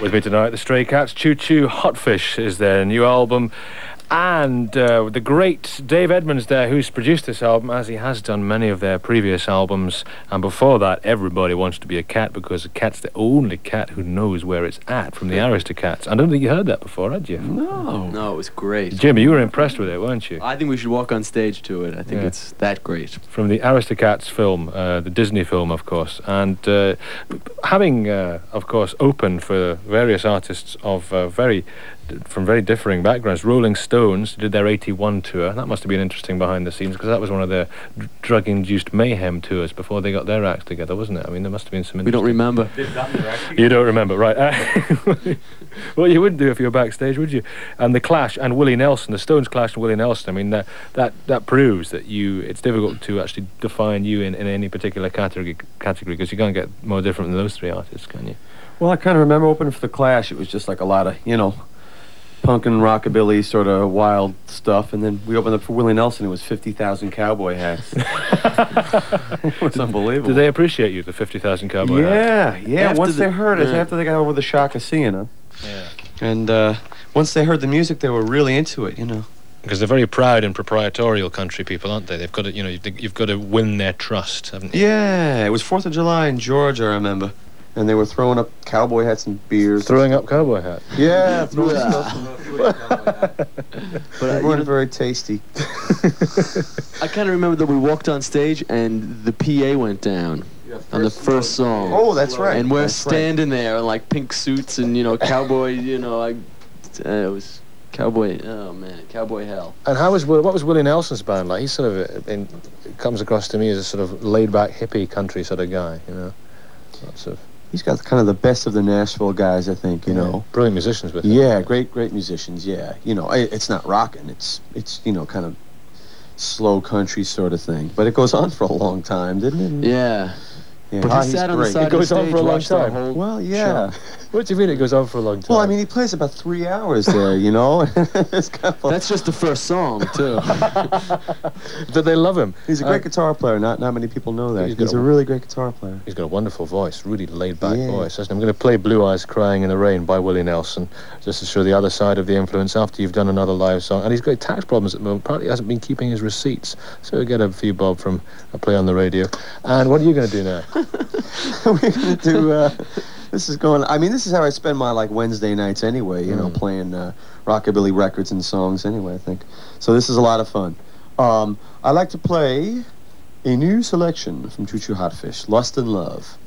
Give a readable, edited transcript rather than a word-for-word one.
With me tonight, the Stray Cats. Choo Choo Hotfish is their new album. And the great Dave Edmunds there, who's produced this album, as he has done many of their previous albums. And before that, Everybody Wants to Be a Cat, because a cat's the only cat who knows where it's at, from the Aristocats. I don't think you heard that before, had you? No, it was great. Jimmy, you were impressed with it, weren't you? I think we should walk on stage to it. I think it's that great. From the Aristocats film, the Disney film, of course. And having, of course, opened for various artists of from very differing backgrounds. Rolling Stones did their 81 tour. That must have been interesting behind the scenes, because that was one of their drug-induced mayhem tours before they got their acts together, wasn't it? I mean, there must have been some... We don't remember. You don't remember, right. Well, you wouldn't do if you were backstage, would you? And the Clash and Willie Nelson, the Stones Clash and Willie Nelson, I mean, that proves that it's difficult to actually define you in any particular category, because you can't get more different than those three artists, can you? Well, I kind of remember opening for the Clash. It was just like a lot of, punk and rockabilly sort of wild stuff, and then we opened up for Willie Nelson. It was 50,000 cowboy hats. It was unbelievable. Did they appreciate you, the 50,000 cowboy hats? Yeah. Once they heard it, after they got over the shock of seeing it. Yeah. And once they heard the music, they were really into it, Because they're very proud and proprietorial country people, aren't they? They've got to, you've got to win their trust, haven't you? Yeah, it was 4th of July in Georgia, I remember. And they were throwing up cowboy hats and beers. Throwing up cowboy hats? Yeah, throwing stuff. But they weren't very tasty. I kind of remember that we walked on stage and the PA went down on the first song. Oh, that's right. And we're standing there in like pink suits and, cowboy, it was cowboy, oh man, cowboy hell. And what was Willie Nelson's band like? He's sort of, comes across to me as a sort of laid-back hippie country sort of guy, Lots of... He's got kind of the best of the Nashville guys, I think, Brilliant musicians with him. Yeah, great musicians, yeah. It's not rocking. It's kind of slow country sort of thing. But it goes on for a long time, didn't it? Yeah. Yeah. But he sat on the side of the stage, for a long time. Well, yeah. What do you mean it goes on for a long time? Well, I mean, he plays about 3 hours there, It's kind of That's just the first song, too. But they love him. He's a great guitar player. Not many people know that. He's a really great guitar player. He's got a wonderful voice, really laid-back voice. I'm going to play Blue Eyes Crying in the Rain by Willie Nelson, just to show the other side of the influence after you've done another live song. And he's got tax problems at the moment. Partly hasn't been keeping his receipts. So we'll get a few bob from a play on the radio. And what are you going to do now? We're going to do... This is how I spend my, Wednesday nights anyway, playing rockabilly records and songs anyway, I think. So this is a lot of fun. I like to play a new selection from Choo Choo Hotfish, Lust and Love.